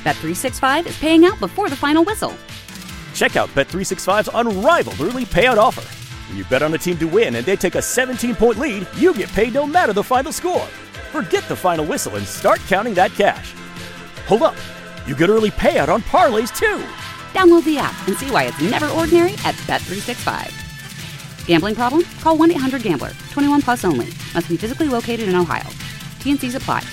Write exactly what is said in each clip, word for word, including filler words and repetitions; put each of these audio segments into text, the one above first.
Bet three sixty-five is paying out before the final whistle. Check out Bet three sixty-five's unrivaled early payout offer. When you bet on a team to win and they take a seventeen-point lead, you get paid no matter the final score. Forget the final whistle and start counting that cash. Hold up. You get early payout on parlays, too. Download the app and see why it's never ordinary at Bet three sixty-five. Gambling problem? Call one eight hundred gambler. twenty-one plus only. Must be physically located in Ohio. T N Cs apply.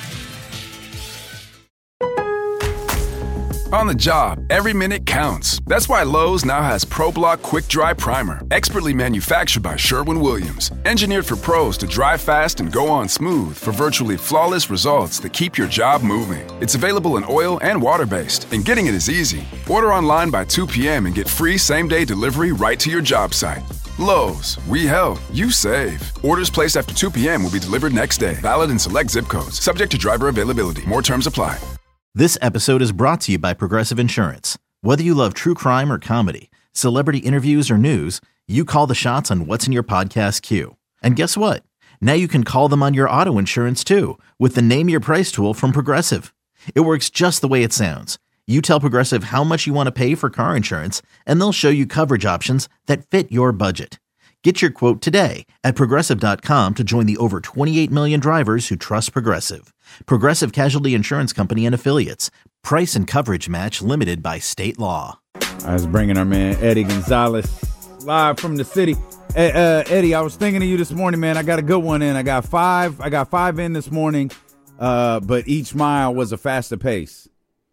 On the job, every minute counts. That's why Lowe's now has ProBlock Quick Dry Primer, expertly manufactured by Sherwin-Williams. Engineered for pros to dry fast and go on smooth for virtually flawless results that keep your job moving. It's available in oil and water-based, and getting it is easy. Order online by two p.m. and get free same-day delivery right to your job site. Lowe's, we help, you save. Orders placed after two p.m. will be delivered next day. Valid in select zip codes. Subject to driver availability. More terms apply. This episode is brought to you by Progressive Insurance. Whether you love true crime or comedy, celebrity interviews or news, you call the shots on what's in your podcast queue. And guess what? Now you can call them on your auto insurance too with the Name Your Price tool from Progressive. It works just the way it sounds. You tell Progressive how much you want to pay for car insurance, and they'll show you coverage options that fit your budget. Get your quote today at Progressive dot com to join the over twenty-eight million drivers who trust Progressive. Progressive Casualty Insurance Company and Affiliates. Price and coverage match limited by state law. I was bringing our man Eddie Gonzalez live from the city. Hey, uh, Eddie, I was thinking of you this morning, man. I got a good one in. I got five. I got five in this morning, uh, but each mile was a faster pace.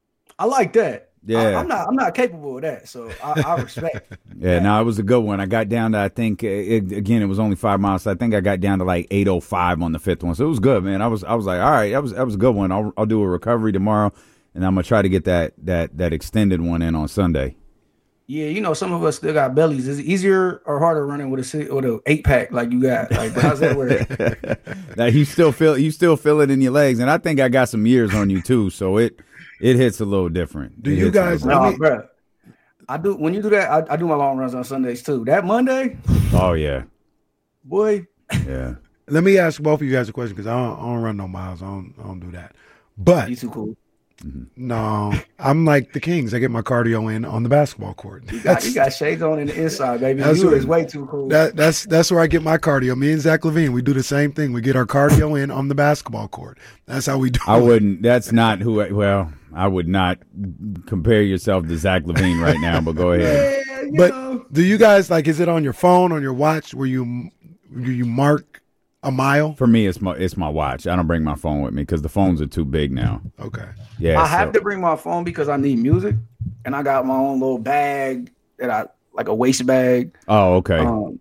I like that. Yeah, I, I'm not. I'm not capable of that, so I, I respect. Yeah, that. no, it was a good one. I got down to, I think, it, again, it was only five miles. So I think I got down to like eight oh five on the fifth one. So it was good, man. I was, I was like, all right, that was, that was a good one. I'll, I'll do a recovery tomorrow, and I'm gonna try to get that, that, that extended one in on Sunday. Yeah, you know, some of us still got bellies. Is it easier or harder running with a with a eight pack like you got? Like, how's that work? Now you still feel, you still feel it in your legs, and I think I got some years on you too. So it. It hits a little different. Do it you guys? No, me... bro. I do. When you do that, I, I do my long runs on Sundays too. That Monday. Oh yeah, boy. Yeah. Let me ask both of you guys a question because I don't, I don't run no miles. I don't. I don't do that. But you too cool. No, I'm like the Kings. I get my cardio in on the basketball court. You got, you got shades on in the inside, baby. You where, is way too cool. That, that's that's where I get my cardio. Me and Zach Levine, we do the same thing. We get our cardio in on the basketball court. That's how we do I it. wouldn't. That's not who. I, well, I would not compare yourself to Zach Levine right now. But go ahead. Yeah, you but know. Do you guys like? Is it on your phone, on your watch, where you you mark a mile? For me, it's my it's my watch. I don't bring my phone with me because the phones are too big now. Okay. Yeah. I have so. to bring my phone because I need music, and I got my own little bag that I like a waist bag. Oh, okay. Um,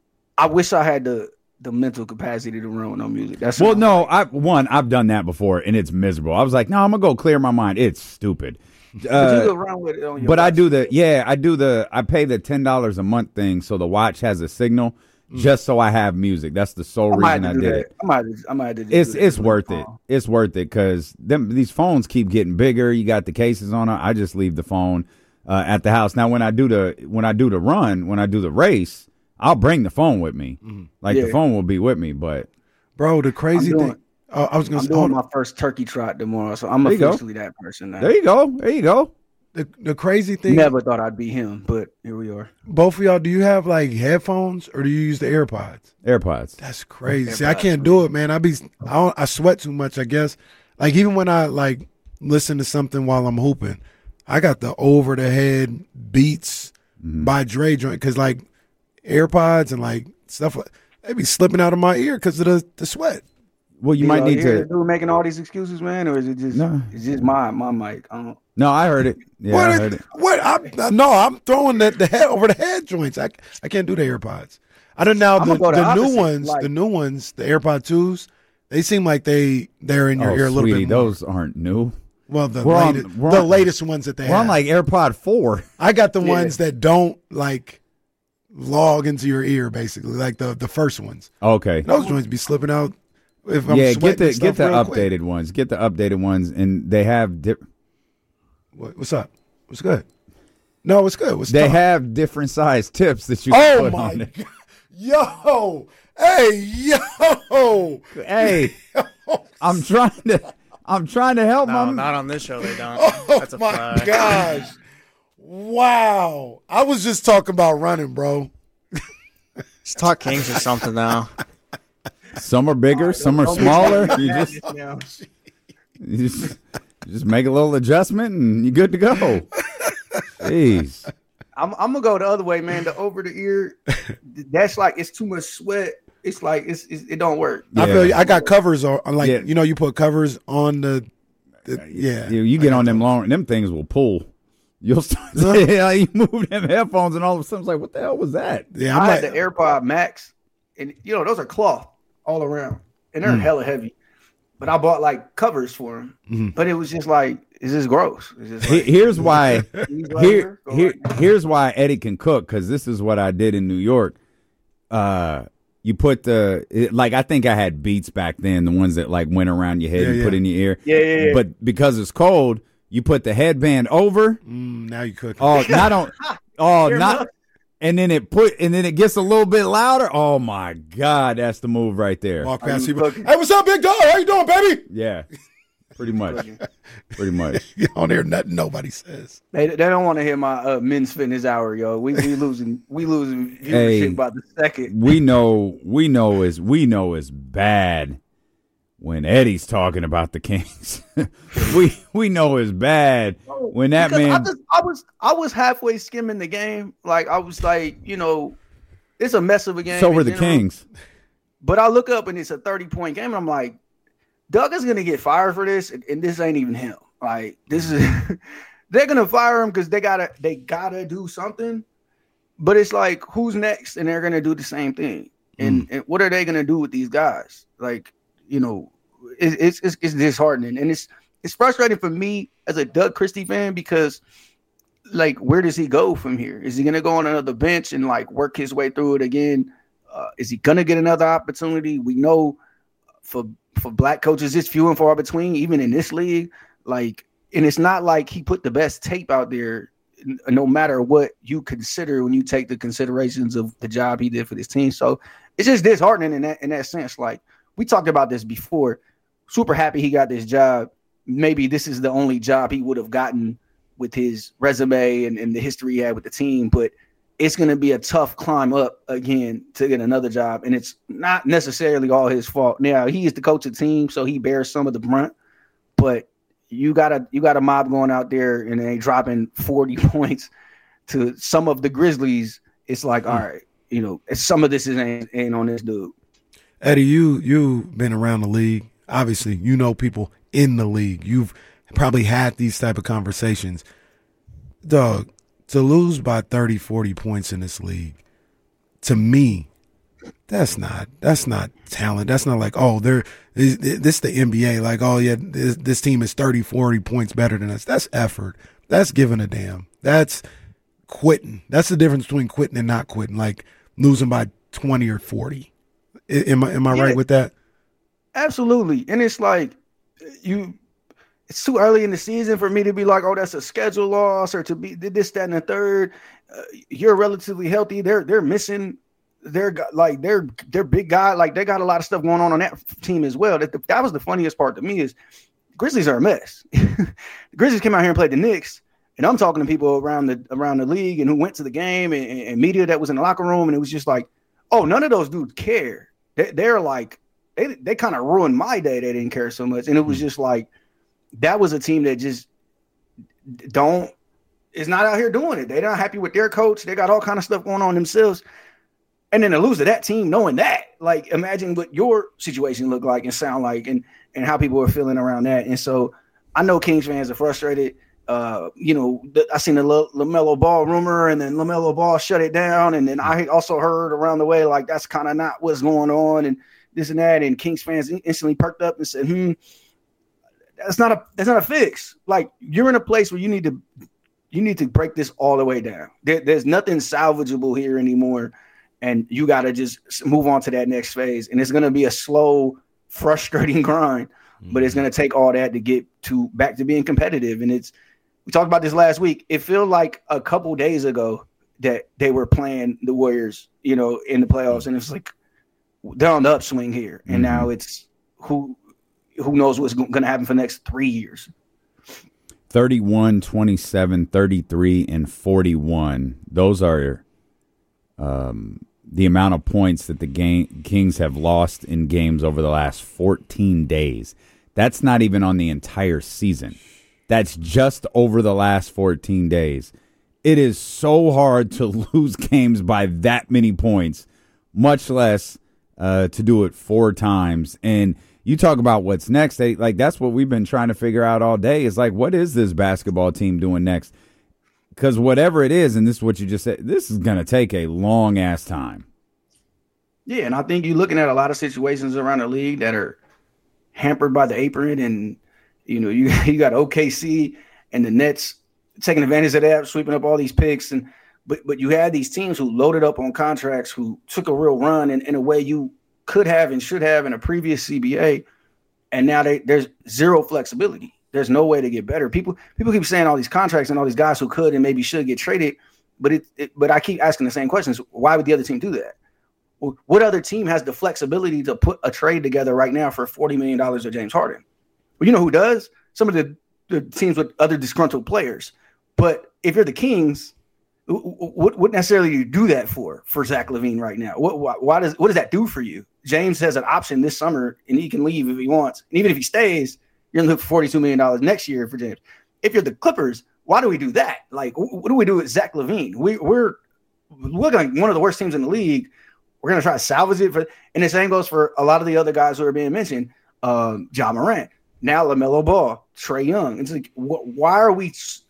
I wish I had the the mental capacity to run with no music. That's well, no. I one I've done that before, and it's miserable. I was like, no, I'm gonna go clear my mind. It's stupid. But Uh, you can run with it on your but I watch. do the yeah, I do the I pay the ten dollars a month thing, so the watch has a signal. Just so I have music. That's the sole I might reason have I to do did that. it. I might, I might have to do It's that. it's worth it. It's worth it because them these phones keep getting bigger. You got the cases on it. I just leave the phone uh, at the house. Now when I do the when I do the run, when I do the race, I'll bring the phone with me. Mm-hmm. Like Yeah. the phone will be with me. But Bro, the crazy I'm doing- thing. Oh, I was gonna I'm say, doing hold on. my first turkey trot tomorrow, so I'm There you go. officially that person now. there you go. There you go. The the crazy thing. Never thought I'd be him, but here we are. Both of y'all, do you have like headphones or do you use the AirPods? AirPods. That's crazy. See, I can't do it, man. I be I don't, I sweat too much, I guess. Like even when I like listen to something while I'm hooping, I got the over the head beats Mm-hmm. by Dre joint because like AirPods and like stuff like they be slipping out of my ear because of the, the sweat. Well, you You might know, need you hear to. the dude making all these excuses, man, or is it just No. it's just my my mic? I don't. No, I heard it. Yeah, what? I is- heard it. What? I'm, no, I'm throwing the, the head over the head joints. I, I can't do the AirPods. I don't know I'ma the, go the the new opposite, ones. like- the new ones, the AirPod twos. They seem like they they're in your Oh, ear a little sweetie, bit more. those aren't new. Well, the We're on- latest, we're the on- latest ones that they We're have. on like AirPod four. I got the Yeah. ones that don't like log into your ear, basically, like the the first ones. Okay. Those joints be slipping out. If I'm yeah, get sweating the and get stuff the real quick. updated ones. Get the updated ones, and they have di- What, what's up? What's good? No, what's good? What's they tough? have different size tips that you can Oh put my on it. God. Yo, hey, yo, Hey, I'm trying to I'm trying to help No, my not on this show. They don't. Oh That's a my flag. gosh! Wow, I was just talking about running, bro. Just talk Kings or something now. Some are bigger, some are smaller. You just, you just you just make a little adjustment and you're good to go. Jeez. I'm, I'm gonna go the other way, man. The over the ear, that's like it's too much sweat. It's like it's, it's it don't work. Yeah. I feel you, I got covers on, like Yeah. you know, you put covers on the, the yeah. You, you get on them long, them things will pull. You'll start yeah, you move them headphones and all of a sudden it's like, what the hell was that? Yeah, I'm I like, had the AirPod Max, and you know those are cloth all around, and they're Mm. hella heavy. But I bought like covers for them, Mhm. but it was just like it's just gross. It's just He- like, Here's why. these right Here, go here, right here's why Eddie can cook, because this is what I did in New York. Uh, you put the it, like I think I had Beats back then, the ones that like went around your head Yeah, and yeah. put in your ear. Yeah, yeah, yeah. But because it's cold, you put the headband over. mm, now you cook. Oh, not on. Oh, Fair not. enough. And then it put, and then it gets a little bit louder. Oh my God, that's the move right there. Walk Are past you people. cooking? Hey, what's up, big dog? How you doing, baby? Yeah, pretty much, pretty much. You don't hear nothing nobody says. They they don't want to hear my uh, men's fitness hour, yo. We we losing we losing viewership Hey. by the second. We know, we know is we know is bad when Eddie's talking about the Kings. we we know is bad when that Because I, man. just, I was I was halfway skimming the game. Like I was like, you know, it's a mess of a game. So were in the general. Kings. But I look up and it's a thirty point game, and I'm like, Doug is gonna get fired for this, and, and this ain't even him. Like this is they're gonna fire him because they gotta they gotta do something. But it's like, who's next? And they're gonna do the same thing. And, and what are they gonna do with these guys? Like, you know, it, it's it's it's disheartening, and it's it's frustrating for me as a Doug Christie fan because, like, where does he go from here? Is he gonna go on another bench and like work his way through it again? Uh, is he gonna get another opportunity? We know for for black coaches, it's few and far between, even in this league. Like, and it's not like he put the best tape out there, n- no matter what you consider when you take the considerations of the job he did for this team. So it's just disheartening in that in that sense. Like, we talked about this before. Super happy he got this job. Maybe this is the only job he would have gotten with his resume and, and the history he had with the team, but it's going to be a tough climb up again to get another job. And it's not necessarily all his fault. Now, he is the coach of the team, so he bears some of the brunt, but you got a, you got a mob going out there and they dropping forty points to some of the Grizzlies. It's like, all right, you know, some of this is ain't, ain't on this dude. Eddie, you you've been around the league. Obviously, you know people in the league. You've probably had these type of conversations. Dog, to lose by thirty, forty points in this league, to me, that's not that's not talent. That's not like, oh, they're this, this the N B A. Like, oh yeah, this, this team is thirty, forty points better than us. That's effort. That's giving a damn. That's quitting. That's the difference between quitting and not quitting. Like losing by twenty or forty. I- Am I am I Yeah. right with that? Absolutely. And it's like, you, it's too early in the season for me to be like, oh, that's a schedule loss, or to be this, that, and the third. Uh, you're relatively healthy. They're they're missing their gu- like their their big guy. Like they got a lot of stuff going on on that f- team as well. That that was the funniest part to me is Grizzlies are a mess. The Grizzlies came out here and played the Knicks, and I'm talking to people around the around the league and who went to the game and, and media that was in the locker room, and it was just like, oh, none of those dudes care. They, they're like. They they kind of ruined my day. They didn't care so much, and it was just like that was a team that just don't is not out here doing it. They're not happy with their coach. They got all kind of stuff going on themselves, and then to lose to that team, knowing that, like, imagine what your situation looked like and sound like, and and how people are feeling around that. And so I know Kings fans are frustrated. Uh, you know, th- I seen the L- LaMelo Ball rumor, and then LaMelo Ball shut it down, and then I also heard around the way like that's kind of not what's going on, and this and that, and Kings fans instantly perked up and said, "Hmm, that's not a that's not a fix." Like, you're in a place where you need to you need to break this all the way down. There, there's nothing salvageable here anymore, and you got to just move on to that next phase. And it's going to be a slow, frustrating grind, mm-hmm. but it's going to take all that to get to back to being competitive. And it's we talked about this last week. It felt like a couple days ago that they were playing the Warriors, you know, in the playoffs, and it's like, they're on the upswing here, and mm-hmm. now it's who, who knows what's going to happen for the next three years. thirty-one, twenty-seven, thirty-three, and forty-one. Those are um, the amount of points that the game, Kings have lost in games over the last fourteen days. That's not even on the entire season. That's just over the last fourteen days. It is so hard to lose games by that many points, much less uh, to do it four times. And you talk about what's next. They, like that's what we've been trying to figure out all day. Is like, what is this basketball team doing next? Because whatever it is, and this is what you just said, this is going to take a long ass time. Yeah, and I think you're looking at a lot of situations around the league that are hampered by the apron, and you know you you got O K C and the Nets taking advantage of that, sweeping up all these picks, and but but you had these teams who loaded up on contracts, who took a real run in, in a way you could have and should have in a previous C B A, and now they, there's zero flexibility. There's no way to get better. People people keep saying all these contracts and all these guys who could and maybe should get traded, but it, it but I keep asking the same questions. Why would the other team do that? What other team has the flexibility to put a trade together right now for forty million dollars of James Harden? Well, you know who does? Some of the, the teams with other disgruntled players. But if you're the Kings, what, what necessarily do you do that for, for Zach LaVine right now? What, why, why does, what does that do for you? James has an option this summer, and he can leave if he wants. And even if he stays, you're going to look for forty-two million dollars next year for James. If you're the Clippers, why do we do that? Like, what do we do with Zach LaVine? We, we're looking like one of the worst teams in the league. We're going to try to salvage it. For, and the same goes for a lot of the other guys who are being mentioned. Um, Ja Morant, now LaMelo Ball, Trae Young. It's like, wh- why are we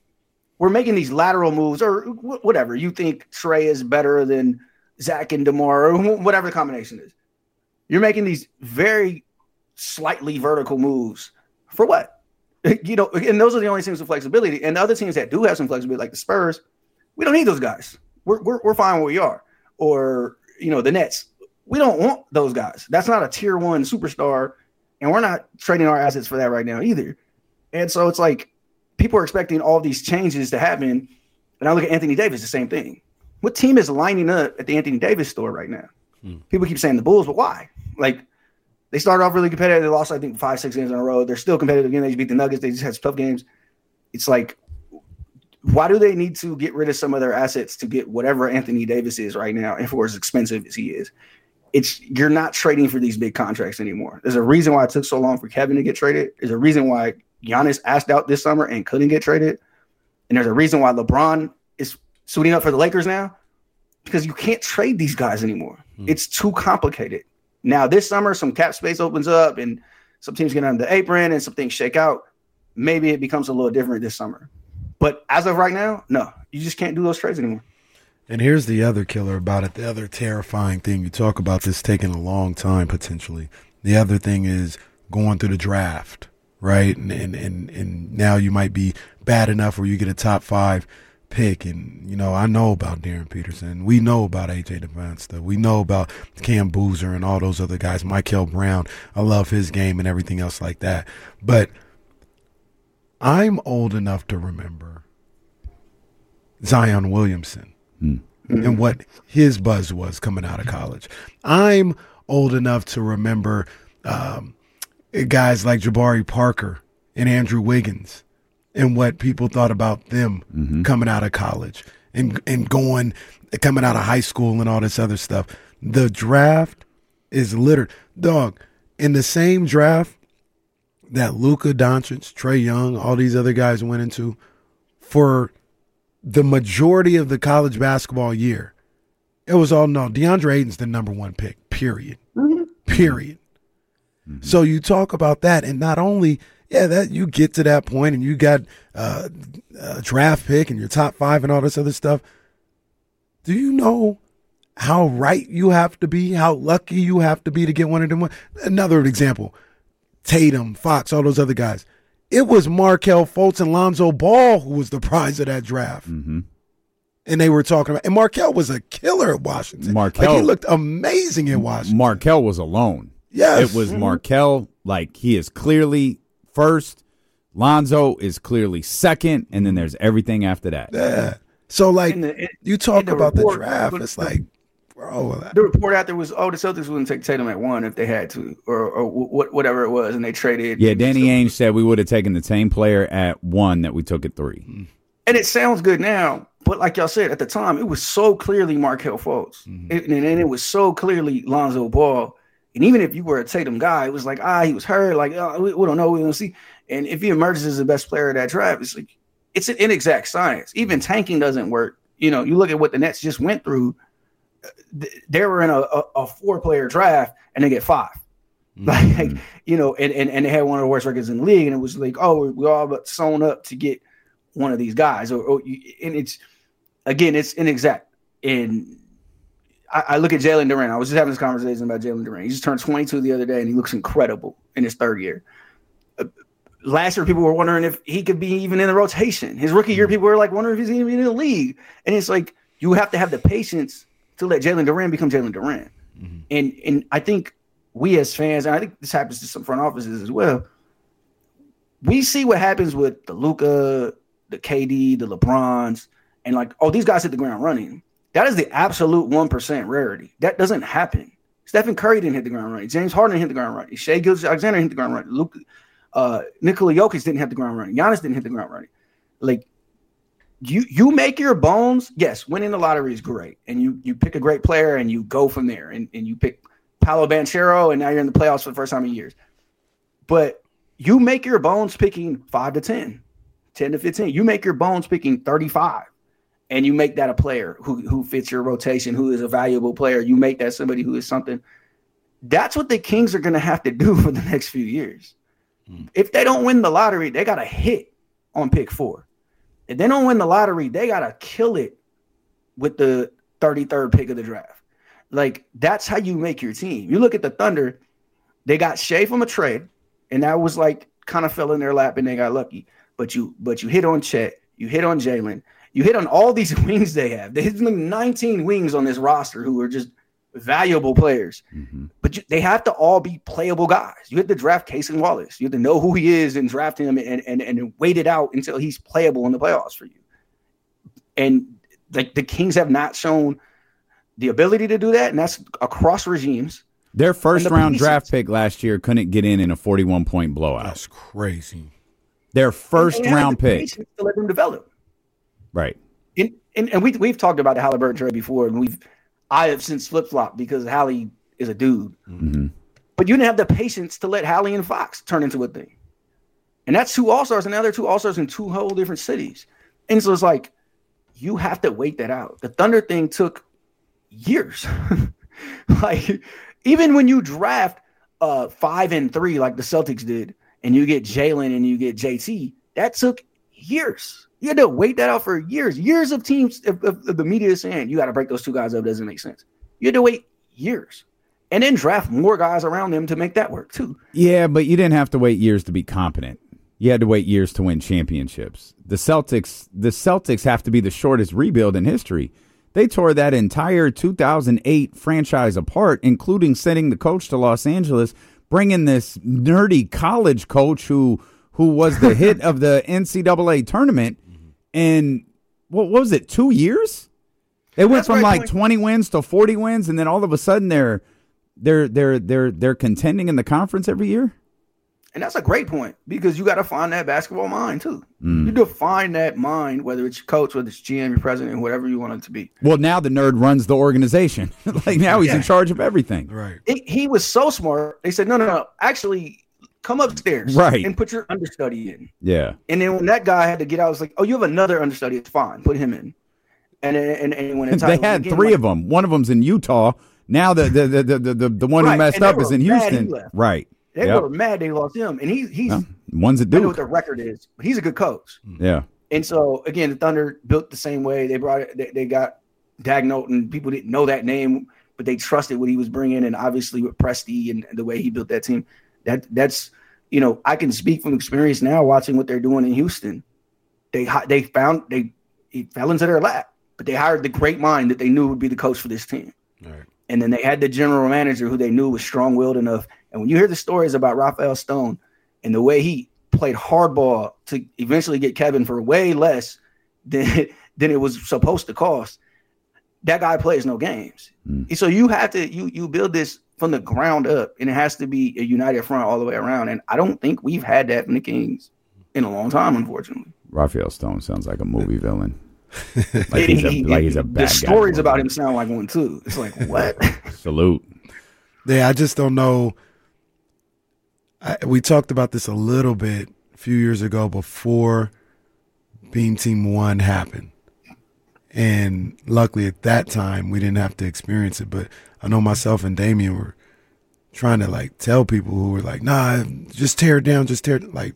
– we're making these lateral moves or wh- whatever. You think Trae is better than Zach and DeMar or whatever the combination is. You're making these very slightly vertical moves for what? You know, and those are the only teams with flexibility. And the other teams that do have some flexibility, like the Spurs, we don't need those guys. We're we're, we're fine where we are. Or – you know, the Nets, we don't want those guys. That's not a tier one superstar, and we're not trading our assets for that right now either. And so it's like people are expecting all these changes to happen, and I look at Anthony Davis, the same thing. What team is lining up at the Anthony Davis store right now? Hmm. People keep saying the Bulls, but why? Like, they started off really competitive. They lost, I think, five, six games in a row. They're still competitive again. They just beat the Nuggets. They just had some tough games. It's like, why do they need to get rid of some of their assets to get whatever Anthony Davis is right now and for as expensive as he is? It's you're not trading for these big contracts anymore. There's a reason why it took so long for Kevin to get traded. There's a reason why Giannis asked out this summer and couldn't get traded. And there's a reason why LeBron is suiting up for the Lakers now, because you can't trade these guys anymore. Hmm. It's too complicated. Now, this summer, some cap space opens up and some teams get under the apron and some things shake out. Maybe it becomes a little different this summer. But as of right now, no, you just can't do those trades anymore. And here's the other killer about it, the other terrifying thing. You talk about this taking a long time potentially. The other thing is going through the draft, right? And and and, and now you might be bad enough where you get a top five pick. And, you know, I know about Darren Peterson. We know about A J Devonsta. We know about Cam Boozer and all those other guys, Michael Brown. I love his game and everything else like that. But I'm old enough to remember Zion Williamson mm. and what his buzz was coming out of college. I'm old enough to remember um, guys like Jabari Parker and Andrew Wiggins and what people thought about them mm-hmm. coming out of college and, and going, coming out of high school and all this other stuff. The draft is littered. Dog, in the same draft that Luka Doncic, Trae Young, all these other guys went into, for the majority of the college basketball year, it was all, no, DeAndre Ayton's the number one pick, period. Mm-hmm. Period. Mm-hmm. So you talk about that, and not only, yeah, that you get to that point and you got uh, a draft pick and your top five and all this other stuff. Do you know how right you have to be, how lucky you have to be to get one of them? Another example. Tatum, Fox, all those other guys. It was Markelle Fultz and Lonzo Ball who was the prize of that draft. Mm-hmm. And they were talking about – and Markelle was a killer at Washington. Markelle, like, he looked amazing in Washington. Markelle was alone. Yes. It was mm-hmm. Markelle, like, he is clearly first. Lonzo is clearly second, and then there's everything after that. Yeah. So, like, the, it, you talk about report, the draft, it's like, Bro, the report out there was, oh, the Celtics wouldn't take Tatum at one if they had to, or, or w- whatever it was, and they traded. Yeah, Danny Ainge said we would have taken the same player at one that we took at three. And it sounds good now, but like y'all said, at the time, it was so clearly Markelle Fultz. Mm-hmm. It, and, and it was so clearly Lonzo Ball. And even if you were a Tatum guy, it was like, ah, he was hurt. Like, oh, we, we don't know. We don't see. And if he emerges as the best player of that draft, it's like, it's an inexact science. Even tanking doesn't work. You know, you look at what the Nets just went through. They were in a, a, a four-player draft, and they get five. Mm-hmm. Like, you know, and, and, and they had one of the worst records in the league, and it was like, oh, we're all but sewn up to get one of these guys. Or, or and it's, again, it's inexact. And I, I look at Jalen Duren. I was just having this conversation about Jalen Duren. He just turned twenty-two the other day, and he looks incredible in his third year. Uh, last year, people were wondering if he could be even in the rotation. His rookie year, people were like wondering if he's even in the league. And it's like, you have to have the patience to let Jalen Duren become Jalen Duren. Mm-hmm. And and I think we as fans, and I think this happens to some front offices as well, we see what happens with the Luka, the K D, the LeBrons, and like, oh, these guys hit the ground running. That is the absolute one percent rarity. That doesn't happen. Stephen Curry didn't hit the ground running. James Harden hit the ground running. Shai Gilgeous-Alexander hit the ground running. Luka, uh, Nikola Jokic didn't hit the ground running. Giannis didn't hit the ground running. Like, You you make your bones, yes, winning the lottery is great. And you you pick a great player and you go from there. And, and you pick Paolo Banchero, and now you're in the playoffs for the first time in years. But you make your bones picking five to ten, ten to fifteen. You make your bones picking thirty-five. And you make that a player who, who fits your rotation, who is a valuable player. You make that somebody who is something. That's what the Kings are going to have to do for the next few years. Mm. If they don't win the lottery, they got to hit on pick four. If they don't win the lottery, they got to kill it with the thirty-third pick of the draft. Like, that's how you make your team. You look at the Thunder, they got Shai from a trade, and that was like kind of fell in their lap and they got lucky. But you but you hit on Chet, you hit on Jalen, you hit on all these wings they have. They have like nineteen wings on this roster who are just valuable players. Mm-hmm. But you, they have to all be playable guys. You have to draft Cason Wallace. You have to know who he is and draft him and, and, and wait it out until he's playable in the playoffs for you. And like the Kings have not shown the ability to do that, and that's across regimes. Their first the round pieces. draft pick last year couldn't get in in a forty-one point blowout. That's crazy. Their first and, and round pick. To let them develop. Right. And, and, and we, we've talked about the Halliburton trade before, and we've I have since flip-flopped because Hallie is a dude. Mm-hmm. But you didn't have the patience to let Hallie and Fox turn into a thing. And that's two all-stars, and now they're two all-stars in two whole different cities. And so it's like, you have to wait that out. The Thunder thing took years. Like, even when you draft uh, five and three like the Celtics did, and you get Jalen and you get J T, that took years. You had to wait that out for years. Years of teams, of, of, of the media saying, you got to break those two guys up. Doesn't make sense. You had to wait years. And then draft more guys around them to make that work, too. Yeah, but you didn't have to wait years to be competent. You had to wait years to win championships. The Celtics, the Celtics have to be the shortest rebuild in history. They tore that entire two thousand eight franchise apart, including sending the coach to Los Angeles, bringing this nerdy college coach who who was the hit of the N C double A tournament. And what, what was it, two years? They went That's from like point. twenty wins to forty wins, and then all of a sudden they're they're they're they're they're contending in the conference every year. And that's a great point, because you got to find that basketball mind too. Mm. You define that mind, whether it's your coach, whether it's G M, your president, whatever you want it to be. Well, now the nerd runs the organization. Like now he's yeah. in charge of everything. Right. It, he was so smart. They said, no, no, no, actually come upstairs right. and put your understudy in. Yeah. And then when that guy had to get out, I was like, oh, you have another understudy. It's fine. Put him in. And and, and when they had again, three like, of them. One of them's in Utah. Now the the the the the, the one right. who messed up is in Houston. Right. They yep. were mad they lost him. And he, he's yeah. one's a dude. I know what the record is, but he's a good coach. Yeah. And so, again, the Thunder built the same way. They brought it, they, they got Dagnall, and people didn't know that name, but they trusted what he was bringing. And obviously with Presti and the way he built that team, that that's, you know, I can speak from experience now watching what they're doing in Houston. They they found, they he fell into their lap, but they hired the great mind that they knew would be the coach for this team. All right. And then they had the general manager who they knew was strong-willed enough. And when you hear the stories about Rafael Stone and the way he played hardball to eventually get Kevin for way less than, than it was supposed to cost, that guy plays no games. Mm. So you have to you you build this from the ground up, and it has to be a united front all the way around. And I don't think we've had that from the Kings in a long time, unfortunately. Raphael Stone sounds like a movie villain. Like he's a, he, like he's a bad the stories guy about him sound like one too. It's like, what? Salute. Yeah, I just don't know. I, we talked about this a little bit a few years ago before Beam Team One happened. And luckily at that time, we didn't have to experience it. But I know myself and Damian were trying to, like, tell people who were like, nah, just tear it down, just tear it. Like,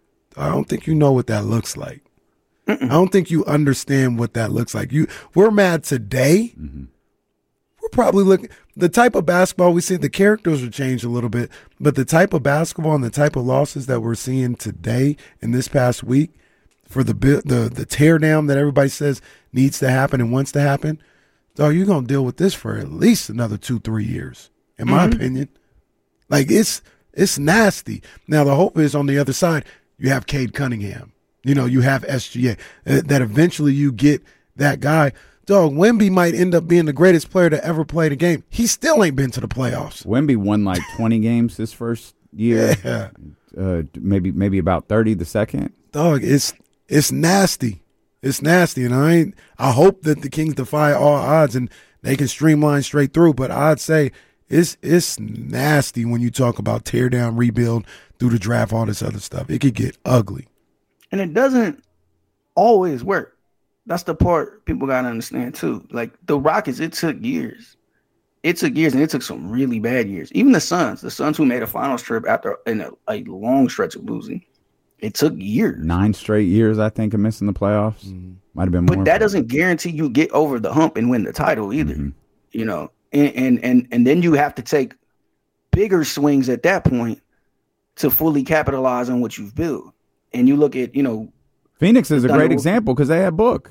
I don't think you know what that looks like. Mm-mm. I don't think you understand what that looks like. You, we're mad today. Mm-hmm. We're probably looking – the type of basketball we see, the characters will change a little bit, but the type of basketball and the type of losses that we're seeing today in this past week for the the the tear down that everybody says needs to happen and wants to happen, so you're going to deal with this for at least another two, three years, in my mm-hmm. opinion. Like, it's it's nasty. Now, the hope is on the other side, you have Cade Cunningham. You know, you have S G A. Uh, that eventually you get that guy. Dog, Wemby might end up being the greatest player to ever play the game. He still ain't been to the playoffs. Wemby won like twenty games this first year. Yeah. Uh, maybe maybe about thirty the second. Dog, it's it's nasty. It's nasty. And I ain't I hope that the Kings defy all odds and they can streamline straight through. But I'd say it's it's nasty when you talk about tear down, rebuild, through the draft, all this other stuff. It could get ugly. And it doesn't always work. That's the part people got to understand, too. Like, the Rockets, it took years. It took years, and it took some really bad years. Even the Suns, the Suns who made a finals trip after in a, a long stretch of losing, it took years. Nine straight years, I think, of missing the playoffs. Mm-hmm. Might have been more. But that doesn't guarantee you get over the hump and win the title either. Mm-hmm. You know, and, and, and, and then you have to take bigger swings at that point to fully capitalize on what you've built. And you look at, you know, Phoenix is a great example because they had Book.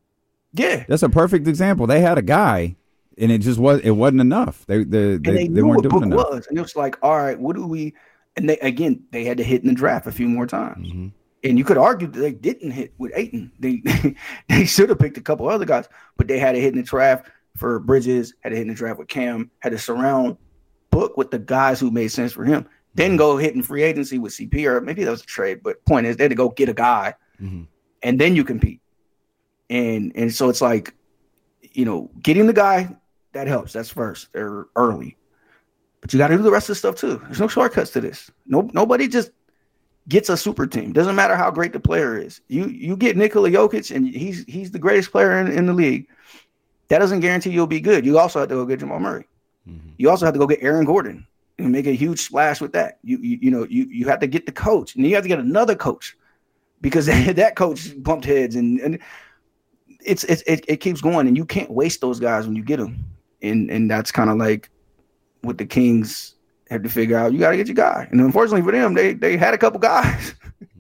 Yeah, that's a perfect example. They had a guy, and it just was it wasn't enough. They they they, they, they weren't doing Book enough. Was. And it was like, all right, what do we? And they again, they had to hit in the draft a few more times. Mm-hmm. And you could argue that they didn't hit with Ayton. They they should have picked a couple other guys, but they had to hit in the draft for Bridges. Had to hit in the draft with Cam. Had to surround Book with the guys who made sense for him. Then go hit in free agency with C P, or maybe that was a trade. But point is, they had to go get a guy, mm-hmm. and then you compete. And and so it's like, you know, getting the guy, that helps. That's first. They're early. But you got to do the rest of the stuff, too. There's no shortcuts to this. No, nobody just gets a super team. Doesn't matter how great the player is. You you get Nikola Jokic, and he's he's the greatest player in, in the league. That doesn't guarantee you'll be good. You also have to go get Jamal Murray. Mm-hmm. You also have to go get Aaron Gordon and make a huge splash with that. You you, you know, you, you have to get the coach, and you have to get another coach because that coach bumped heads, and, and it's, it's it, it keeps going, and you can't waste those guys when you get them. And and that's kind of like what the Kings had to figure out. You got to get your guy. And unfortunately for them, they they had a couple guys,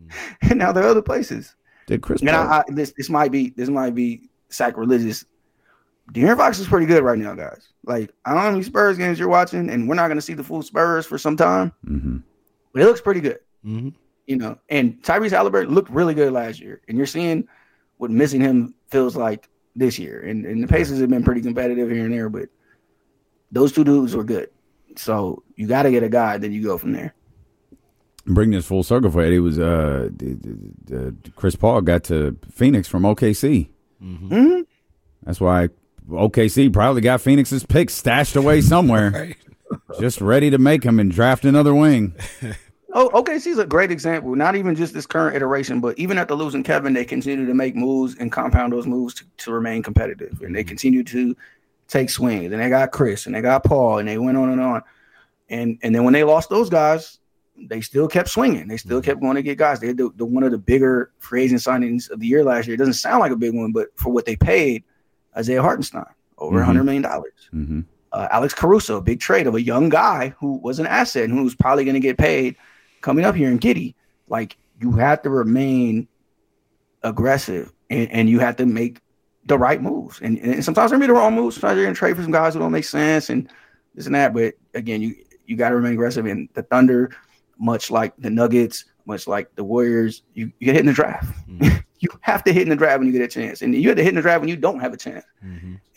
and now they're other places. Did Chris and I, I, this this might be this might be sacrilegious. De'Aaron Fox is pretty good right now, guys. Like, I don't know how many Spurs games you're watching, and we're not going to see the full Spurs for some time. Mm-hmm. But it looks pretty good. Mm-hmm. You know, and Tyrese Halliburton looked really good last year. And you're seeing what missing him feels like this year. And, and the Pacers have been pretty competitive here and there, but those two dudes were good. So you got to get a guy, then you go from there. Bring this full circle for it. It was uh, the, the, the Chris Paul got to Phoenix from O K C. Mm-hmm. Mm-hmm. That's why O K C probably got Phoenix's pick stashed away somewhere, right. Just ready to make him and draft another wing. Oh, O K C is a great example. Not even just this current iteration, but even after losing Kevin, they continue to make moves and compound those moves to, to remain competitive. And they continue to take swings. And they got Chris and they got Paul, and they went on and on. And and then when they lost those guys, they still kept swinging. They still kept going to get guys. They had the, the one of the bigger free agent signings of the year last year. It doesn't sound like a big one, but for what they paid, Isaiah Hartenstein, over mm-hmm. one hundred million dollars. Mm-hmm. Uh, Alex Caruso, big trade of a young guy who was an asset and who was probably going to get paid coming up here in Giddey. Like, you have to remain aggressive, and, and you have to make the right moves. And, and sometimes they're going to be the wrong moves. Sometimes you're going to trade for some guys who don't make sense and this and that. But, again, you, you got to remain aggressive. And the Thunder, much like the Nuggets, much like the Warriors, you, you get hit in the draft. Mm-hmm. You have to hit in the draft when you get a chance. And you have to hit in the draft when you don't have a chance. Mm-hmm.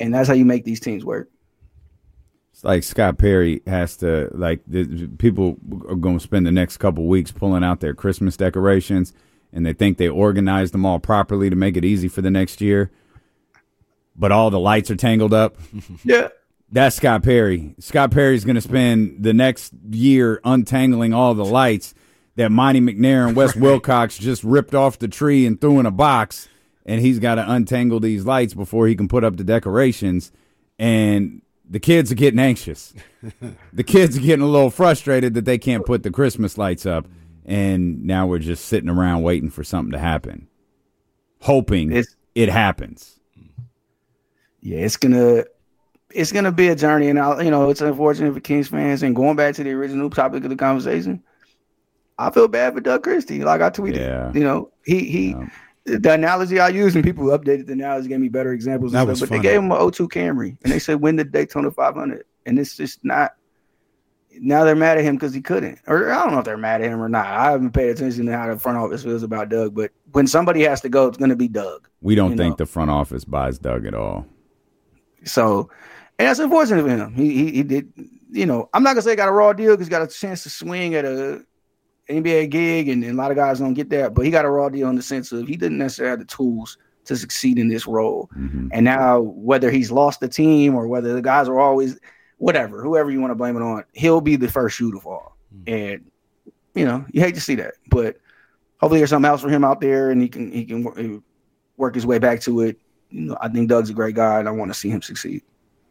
And that's how you make these teams work. It's like Scott Perry has to, like, the, people are going to spend the next couple weeks pulling out their Christmas decorations, and they think they organized them all properly to make it easy for the next year. But all the lights are tangled up. Yeah. That's Scott Perry. Scott Perry's going to spend the next year untangling all the lights that Monty McNair and Wes Wilcox just ripped off the tree and threw in a box, and he's got to untangle these lights before he can put up the decorations. And the kids are getting anxious. The kids are getting a little frustrated that they can't put the Christmas lights up, and now we're just sitting around waiting for something to happen, hoping it's, it happens. Yeah, it's gonna it's gonna be a journey, and I, you know, it's unfortunate for Kings fans. And going back to the original topic of the conversation, I feel bad for Doug Christie. Like I tweeted, yeah. you know, he he. Yeah. The analogy I used, and people updated the analogy, gave me better examples. That and was stuff, but funny. They gave him an oh two Camry, and they said win the Daytona five hundred, and it's just not. Now they're mad at him because he couldn't, or I don't know if they're mad at him or not. I haven't paid attention to how the front office feels about Doug, but when somebody has to go, it's going to be Doug. We don't think know? the front office buys Doug at all. So, and that's unfortunate for him. He he, he did, you know. I'm not gonna say he got a raw deal because he got a chance to swing at a N B A gig, and, and a lot of guys don't get that. But he got a raw deal in the sense of he didn't necessarily have the tools to succeed in this role. Mm-hmm. And now, whether he's lost the team or whether the guys are always whatever, whoever you want to blame it on, he'll be the first shoe to fall. Mm-hmm. And you know, you hate to see that, but hopefully there's something else for him out there, and he can he can work, work his way back to it. You know, I think Doug's a great guy, and I want to see him succeed.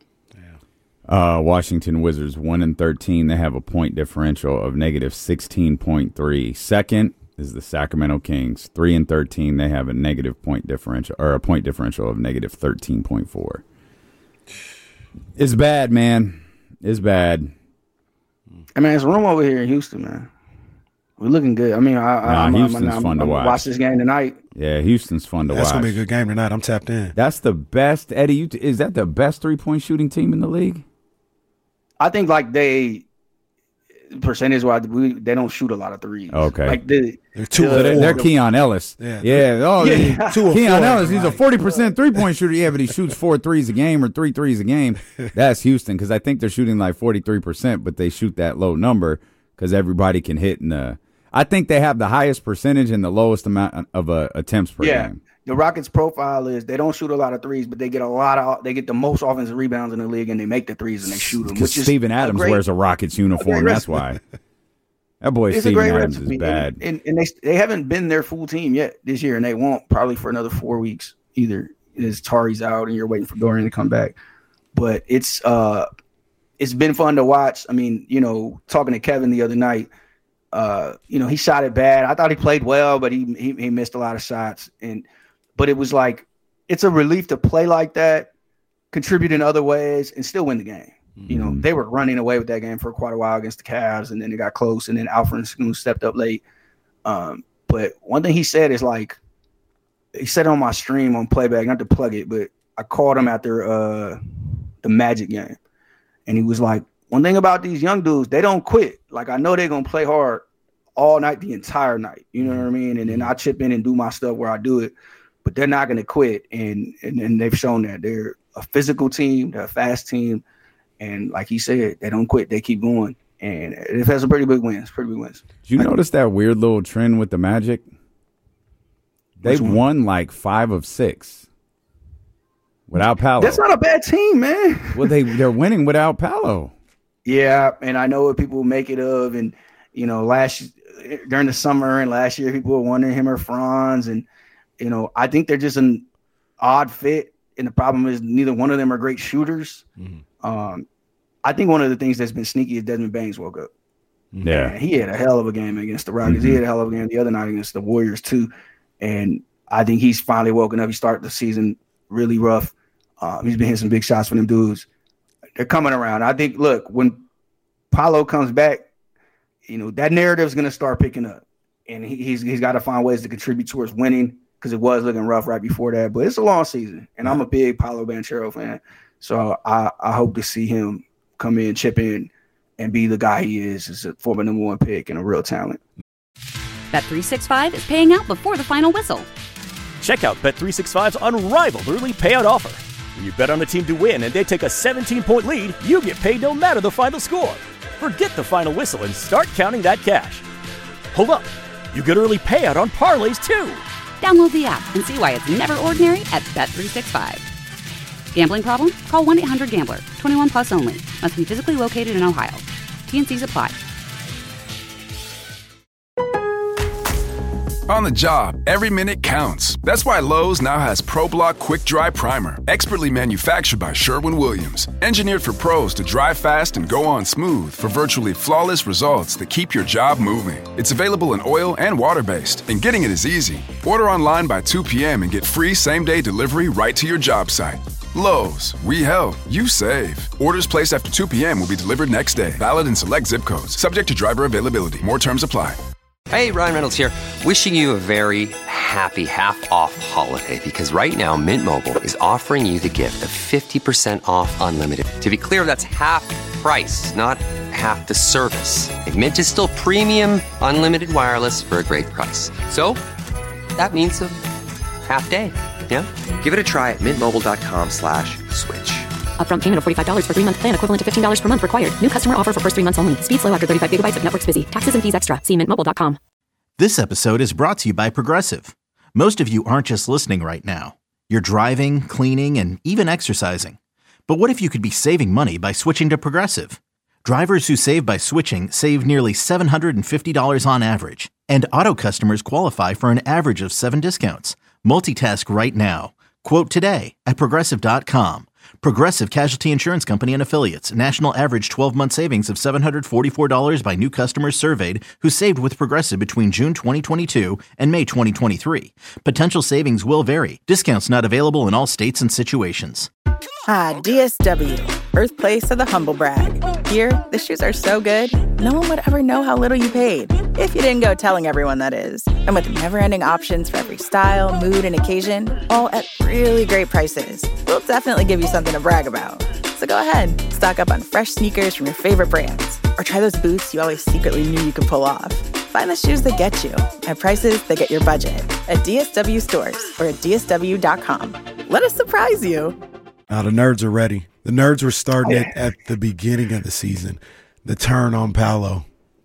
Uh, Washington Wizards one and thirteen. They have a point differential of negative sixteen point three. Second is the Sacramento Kings, three and thirteen. They have a negative point differential or a point differential of negative thirteen point four. It's bad, man. It's bad. I mean, it's room over here in Houston, man. We're looking good. I mean, I, nah, I'm, Houston's I'm, I'm, fun I'm, to I'm watch. Watch this game tonight. Yeah, Houston's fun to That's watch. That's gonna be a good game tonight. I'm tapped in. That's the best, Eddie. You, is that the best three point shooting team in the league? I think like they percentage wise, we they don't shoot a lot of threes. Okay, like the, they're two. The, they're, they're Keon Ellis. Yeah, yeah. Oh, yeah. Two Keon Ellis. He's a forty percent three point shooter. Yeah, but he shoots four threes a game or three threes a game. That's Houston because I think they're shooting like forty three percent, but they shoot that low number because everybody can hit in the. I think they have the highest percentage and the lowest amount of uh, attempts per yeah. game. The Rockets' profile is they don't shoot a lot of threes, but they get a lot of they get the most offensive rebounds in the league, and they make the threes and they shoot them. Which is Steven Adams great, wears a Rockets uniform. That's why. That boy it's Steven a great Adams recipe. is bad. And, and, and they they haven't been their full team yet this year, and they won't probably for another four weeks either. As Tari's out, and you're waiting for Dorian to come back. But it's uh, it's been fun to watch. I mean, you know, talking to Kevin the other night. Uh, you know, he shot it bad. I thought he played well, but he, he he missed a lot of shots. And but it was like it's a relief to play like that, contribute in other ways, and still win the game. Mm-hmm. You know, they were running away with that game for quite a while against the Cavs, and then it got close, and then Alfred Sengun stepped up late. Um, but one thing he said is like he said on my stream on playback, not to plug it, but I called him after uh, the Magic game, and he was like, one thing about these young dudes, they don't quit. Like, I know they're going to play hard all night, the entire night. You know what I mean? And then I chip in and do my stuff where I do it. But they're not going to quit. And, and and they've shown that. They're a physical team. They're a fast team. And like he said, they don't quit. They keep going. And it has some pretty big wins. Pretty big wins. Did you like, notice that weird little trend with the Magic? They've won like five of six without Paolo. That's not a bad team, man. Well, they, they're winning without Paolo. Yeah, and I know what people make it of, and you know, last during the summer and last year, people were wondering him or Franz, and you know, I think they're just an odd fit. And the problem is neither one of them are great shooters. Mm-hmm. Um, I think one of the things that's been sneaky is Desmond Baines woke up. Yeah, and he had a hell of a game against the Rockets. Mm-hmm. He had a hell of a game the other night against the Warriors too, and I think he's finally woken up. He started the season really rough. Um, he's been hitting some big shots for them dudes. They're coming around. I think, look, when Paolo comes back, you know, that narrative is going to start picking up. And he, he's he's got to find ways to contribute towards winning because it was looking rough right before that. But it's a long season, and I'm a big Paolo Banchero fan. So I, I hope to see him come in, chip in, and be the guy he is as a former number one pick and a real talent. Bet three sixty-five is paying out before the final whistle. Check out Bet three sixty-five's unrivaled early payout offer. When you bet on the team to win and they take a seventeen-point lead, you get paid no matter the final score. Forget the final whistle and start counting that cash. Hold up. You get early payout on parlays, too. Download the app and see why it's never ordinary at Bet three sixty-five. Gambling problem? Call one eight hundred gambler. twenty-one plus only. Must be physically located in Ohio. T N Cs apply. On the job, every minute counts. That's why Lowe's now has ProBlock Quick Dry Primer, expertly manufactured by Sherwin-Williams. Engineered for pros to dry fast and go on smooth for virtually flawless results that keep your job moving. It's available in oil and water-based, and getting it is easy. Order online by two p.m. and get free same-day delivery right to your job site. Lowe's, we help, you save. Orders placed after two p.m. will be delivered next day. Valid in select zip codes. Subject to driver availability. More terms apply. Hey, Ryan Reynolds here. Wishing you a very happy half-off holiday because right now Mint Mobile is offering you the gift of fifty percent off unlimited. To be clear, that's half price, not half the service. And Mint is still premium unlimited wireless for a great price. So that means a half day. Yeah? Give it a try at mintmobile.com slash switch. Upfront payment of forty-five dollars for three-month plan equivalent to fifteen dollars per month required. New customer offer for first three months only. Speed slow after thirty-five gigabytes if network's busy. Taxes and fees extra. See mint mobile dot com. This episode is brought to you by Progressive. Most of you aren't just listening right now. You're driving, cleaning, and even exercising. But what if you could be saving money by switching to Progressive? Drivers who save by switching save nearly seven hundred fifty dollars on average. And auto customers qualify for an average of seven discounts. Multitask right now. Quote today at Progressive dot com. Progressive Casualty Insurance Company and Affiliates. National average twelve-month savings of seven hundred forty-four dollars by new customers surveyed who saved with Progressive between June twenty twenty-two and May twenty twenty-three. Potential savings will vary. Discounts not available in all states and situations. Ah, D S W, birthplace of the humble brag. Here, the shoes are so good, no one would ever know how little you paid. If you didn't go telling everyone, that is. And with never-ending options for every style, mood, and occasion, all at really great prices, we'll definitely give you something to brag about. So go ahead, stock up on fresh sneakers from your favorite brands, or try those boots you always secretly knew you could pull off. Find the shoes that get you at prices that get your budget at D S W stores or at D S W dot com. Let us surprise you. Now the Nerds are ready. The Nerds were starting it at the beginning of the season. The turn on Paolo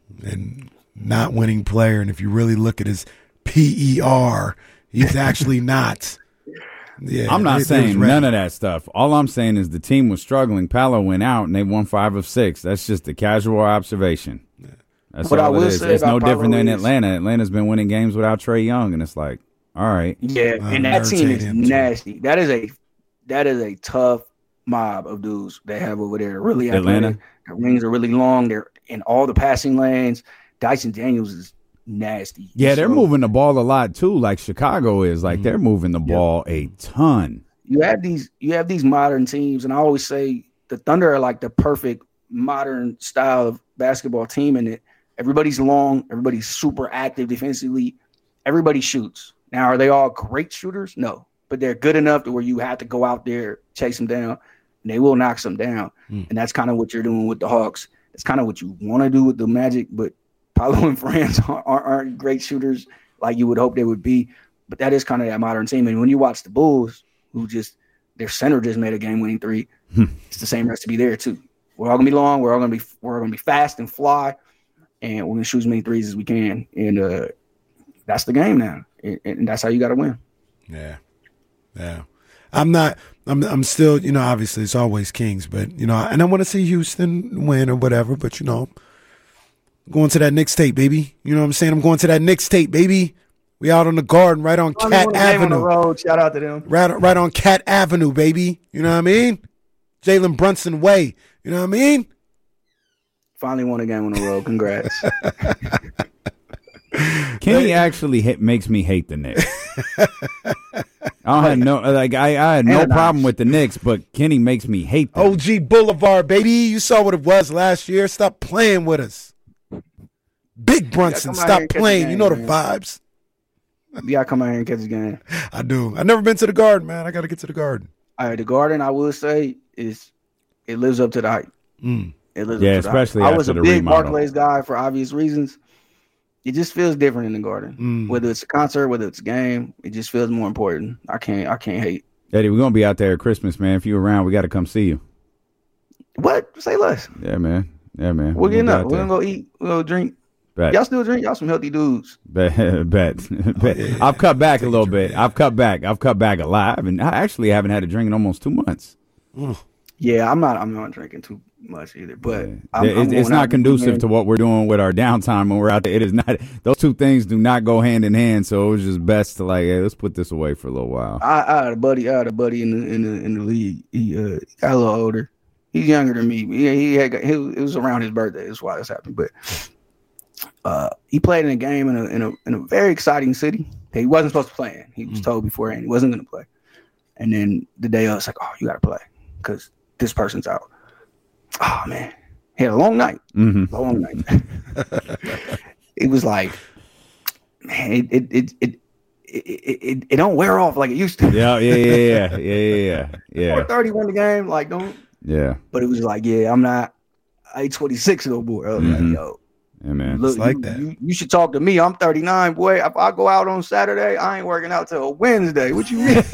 and not winning player. And if you really look at his P E R, he's actually not. Yeah, I'm not saying none of that stuff. All I'm saying is the team was struggling. Paolo went out and they won five of six. That's just a casual observation. That's what all I will it is. say It's no about different Paolo than is- Atlanta. Atlanta's been winning games without Trae Young, and it's like, all right. Yeah, Uh, and that Nerds team hate is him, too. nasty. That is a that is a tough mob of dudes they have over there. Really Atlanta? athletic. Their wings are really long. They're in all the passing lanes. Dyson Daniels is nasty. Yeah, they're So, moving the ball a lot too, like Chicago is. Like they're moving the ball a ton. You have these you have these modern teams, and I always say the Thunder are like the perfect modern style of basketball team in it. Everybody's long, everybody's super active defensively, everybody shoots. Now, are they all great shooters? No. But they're good enough to where you have to go out there, chase them down, and they will knock them down. Mm. And that's kind of what you're doing with the Hawks. It's kind of what you want to do with the Magic, but Paolo and Franz aren't, aren't great shooters like you would hope they would be. But that is kind of that modern team. And when you watch the Bulls, who just their center just made a game-winning three, it's the same recipe there too. We're all gonna be long. We're all gonna be we're gonna be fast and fly, and we're gonna shoot as many threes as we can. And uh, that's the game now, and, and that's how you got to win. Yeah. Yeah. I'm not I'm I'm still, you know, obviously it's always Kings, but you know, and I want to see Houston win or whatever, but you know, going to that Knicks tape, baby. You know what I'm saying? I'm going to that Knicks tape, baby. We out on the Garden, right on Cat Avenue. Road. Shout out to them. Right, right on Cat Avenue, baby. You know what I mean? Jalen Brunson Way. You know what I mean? Finally won a game on the road. Congrats. Kenny actually hit, makes me hate the Knicks. I don't have no like I, I had no And problem nice. with the Knicks, but Kenny makes me hate them. O G Boulevard, baby. You saw what it was last year. Stop playing with us. Big Brunson, come out here stop and catch playing. the You know the game, man. vibes. You gotta come out here and catch the game. I do. I've never been to the Garden, man. I got to get to the Garden. All right, the Garden, I will say, is it lives up to the hype. Mm. It lives Yeah, up to the hype. especially I was a after the big remodel. Barclays guy for obvious reasons. It just feels different in the Garden. Mm. Whether it's a concert, whether it's a game, it just feels more important. I can't, I can't hate. Eddie, we're gonna be out there at Christmas, man. If you're around, we got to come see you. What? Say less. Yeah, man. Yeah, man. We're getting gonna up. We're gonna go eat. We're gonna drink. Bet. Y'all still drink? Y'all some healthy dudes. Bet. Bet. Bet. yeah, I've cut back a little drink, bit. yeah. I've cut back. I've cut back a lot. I haven't. I actually haven't had a drink in almost two months. Mm. Yeah, I'm not. I'm not drinking too much either. But Yeah. I'm, it's, I'm it's going not out conducive weekend. to what we're doing with our downtime when we're out there. It is not. Those two things do not go hand in hand. So it was just best to like, hey, let's put this away for a little while. I, I had a buddy. I had a buddy in the in the in the league. He uh got a little older. He's younger than me. He, he had he, it was around his birthday. That's why this happened. But uh, he played in a game in a in a in a very exciting city that he wasn't supposed to play in. He was told beforehand he wasn't going to play. And then the day of, it's like, oh, you got to play because this person's out. Oh man, he had a long night. Mm-hmm. Long night. It was like, man, it it it it it, it, it don't wear off like it used to. Yeah, yeah, yeah, yeah, yeah, yeah, yeah. four thirty won the game, like don't. Yeah. But it was like, yeah, I'm not. I ain't twenty-six no more. I was Mhm. like, yo, Yeah, man. look, It's like you, that. You, you should talk to me. I'm thirty-nine, boy. If I go out on Saturday, I ain't working out till Wednesday. What you mean?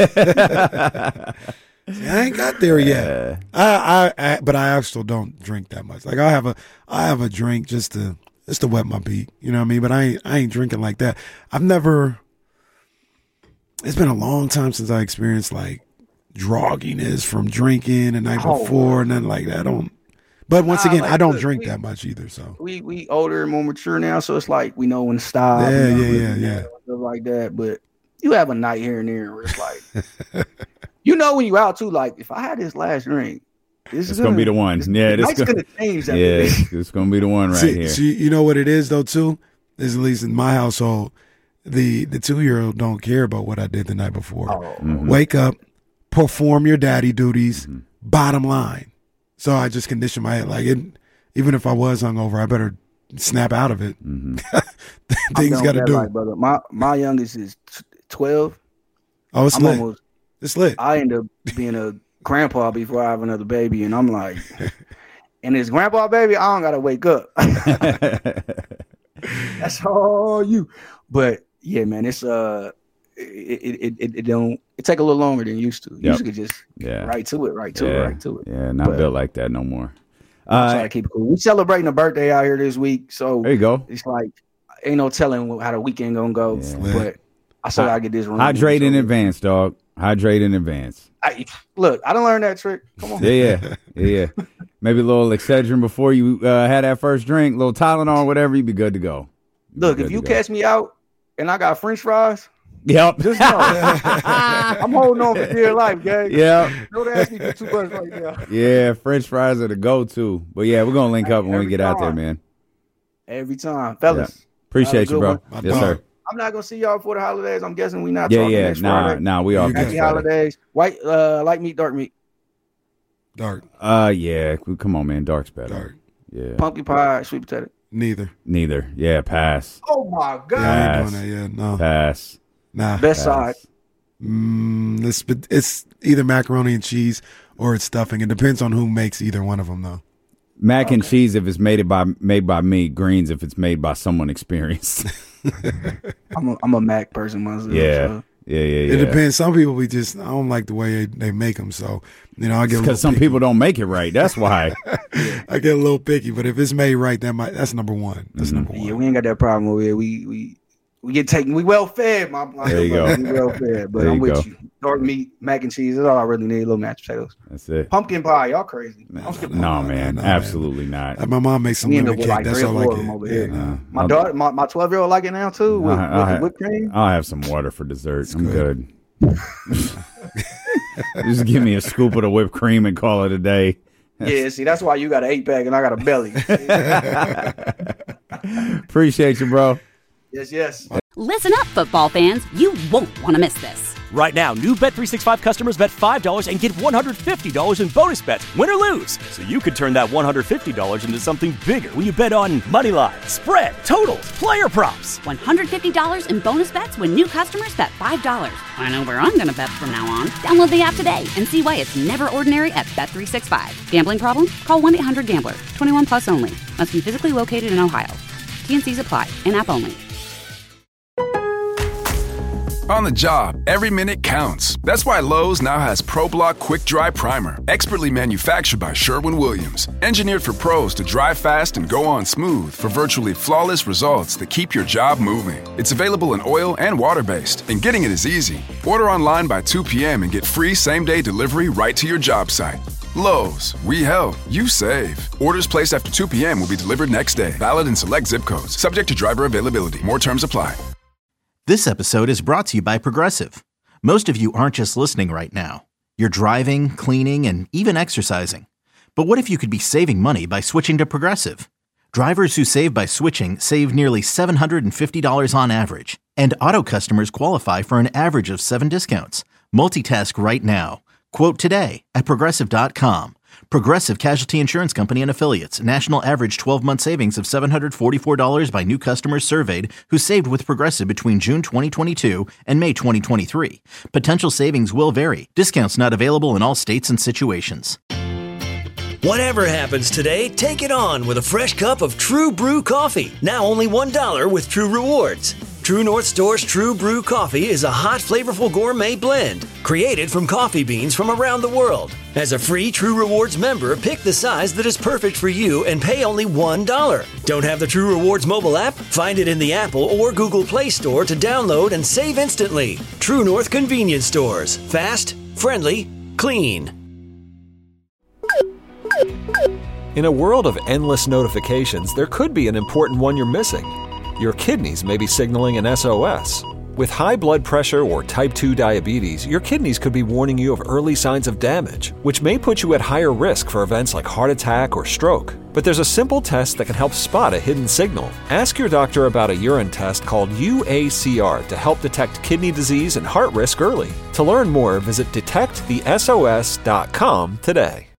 See, I ain't got there yet. I, I, I, but I also don't drink that much. Like I have a, I have a drink just to, just to wet my beak. You know what I mean? But I ain't, I ain't drinking like that. I've never. It's been a long time since I experienced like drogginess from drinking the night Oh, before and nothing like that. I don't. But once Nah, again, like, I don't look, drink we- that much either. So we we older and more mature now, so it's like we know when to stop. Yeah, you know, yeah, yeah, and yeah. stuff like that. But you have a night here and there where it's like, you know, when you out too. Like if I had this last drink, this It's is gonna be the one. This, Yeah, the this night's gonna- gonna change. After Yeah, this. it's gonna be the one right see, here. see, you know what it is though too. Is at least in my household, the the two year old don't care about what I did the night before. Oh, Mhm. Wake up, perform your daddy duties, Mhm. bottom line. So I just conditioned my head like it. Even if I was hungover, I better snap out of it. Mhm. I'm Things down got to that do. life, brother. My my youngest is t- twelve. Oh, it's I'm lit. almost. It's lit. I end up being a grandpa before I have another baby, and I'm like, and this grandpa baby, I don't gotta wake up. That's all you. But yeah, man, it's uh, it it it, it don't. It take a little longer than it used to. You Yep. used to get just Yeah. right to it, right to yeah. it, right to it. Yeah, not But- built like that no more. I'm trying Uh, to keep it cool. We celebrating a birthday out here this week, so there you go. it's like ain't no telling how the weekend gonna go. Yeah. But I still gotta get this room. Hydrate in so- advance, dog. Hydrate in advance. I, look, I done learned that trick. Come on. Yeah, yeah, yeah, yeah. Maybe a little Excedrin before you uh, had that first drink, a little Tylenol or whatever, you'd be good to go. You'd be Look, good if to you go. catch me out and I got French fries, Yep. just know I'm holding on for dear life, gang. Yep. Don't ask me for too much right now. Yeah, French fries are the go-to. But yeah, we're gonna link up when we Every get out there, time. man. Every time, fellas. Yeah. Appreciate Have a you, good bro. one. Yes, My sir. dog. I'm not gonna see y'all for the holidays. I'm guessing we not Yeah, talking yeah. next Nah, Friday. nah, we all You good. Happy holidays. White, uh, light meat, dark meat, Dark, Uh, yeah. Come on, man. Dark's better. dark. Yeah. pumpkin pie, sweet potato. Neither. Neither. Yeah. Pass. Oh my god! Yeah, I ain't Pass. doing that. Yeah, no. Pass. Nah. Best side. Pass. Mm, it's it's either macaroni and cheese or it's stuffing. It depends on who makes either one of them, though. Mac and cheese if it's made it by made by me. Greens if it's made by someone experienced. I'm a, I'm a Mac person myself. yeah. so. Yeah. Yeah. Yeah. It depends. Some people we just I don't like the way they, they make them, so you know I get a little Because some picky. people don't make it right. That's why. I get a little picky, but if it's made right, that might that's number one. That's Mhm. number one. Yeah, we ain't got that problem over here. We we we get taken. We well fed, my, my There you go. We well fed, but There I'm you with go. you. Dark meat, mac and cheese. That's all I really need. Little mashed potatoes, That's it. pumpkin pie. Y'all crazy? Nah, I'm skipping. No, no, man. no, man. Absolutely not. Uh, My mom makes some We end lemon up with cake. like That's three or all I four of them get. over Yeah, here. nah. My I'll- daughter, my my twelve year old like it now too with, I'll- with I'll- the whipped cream. I'll have some water for dessert. I'm good. good. Just give me a scoop of the whipped cream and call it a day. Yeah, see, that's why you got an eight pack and I got a belly. Appreciate you, bro. yes, yes. Listen up, football fans. You won't want to miss this. Right now, new Bet three sixty-five customers bet five dollars and get one hundred fifty dollars in bonus bets, win or lose. So you could turn that one hundred fifty dollars into something bigger when you bet on money line, spread, totals, player props. one hundred fifty dollars in bonus bets when new customers bet five dollars. I know where I'm going to bet from now on. Download the app today and see why it's never ordinary at Bet three sixty-five. Gambling problem? Call one eight hundred gambler. twenty-one plus only. Must be physically located in Ohio. T N Cs apply. In-app only. On the job, every minute counts. That's why Lowe's now has ProBlock Quick Dry Primer, expertly manufactured by Sherwin-Williams. Engineered for pros to dry fast and go on smooth for virtually flawless results that keep your job moving. It's available in oil and water-based, and getting it is easy. Order online by two p.m. and get free same-day delivery right to your job site. Lowe's, we help, you save. Orders placed after two p.m. will be delivered next day. Valid in select zip codes. Subject to driver availability. More terms apply. This episode is brought to you by Progressive. Most of you aren't just listening right now. You're driving, cleaning, and even exercising. But what if you could be saving money by switching to Progressive? Drivers who save by switching save nearly seven hundred fifty dollars on average. And auto customers qualify for an average of seven discounts. Multitask right now. Quote today at Progressive dot com. Progressive Casualty Insurance Company and Affiliates. National average twelve-month savings of seven hundred forty-four dollars by new customers surveyed who saved with Progressive between June twenty twenty-two and May twenty twenty-three. Potential savings will vary. Discounts not available in all states and situations. Whatever happens today, take it on with a fresh cup of True Brew coffee. Now only one dollar with True Rewards. True North Store's True Brew coffee is a hot, flavorful gourmet blend created from coffee beans from around the world. As a free True Rewards member, pick the size that is perfect for you and pay only one dollar. Don't have the True Rewards mobile app? Find it in the Apple or Google Play Store to download and save instantly. True North Convenience Stores. Fast, friendly, clean. In a world of endless notifications, there could be an important one you're missing. Your kidneys may be signaling an S O S. With high blood pressure or type two diabetes, your kidneys could be warning you of early signs of damage, which may put you at higher risk for events like heart attack or stroke. But there's a simple test that can help spot a hidden signal. Ask your doctor about a urine test called U A C R to help detect kidney disease and heart risk early. To learn more, visit detect the S O S dot com today.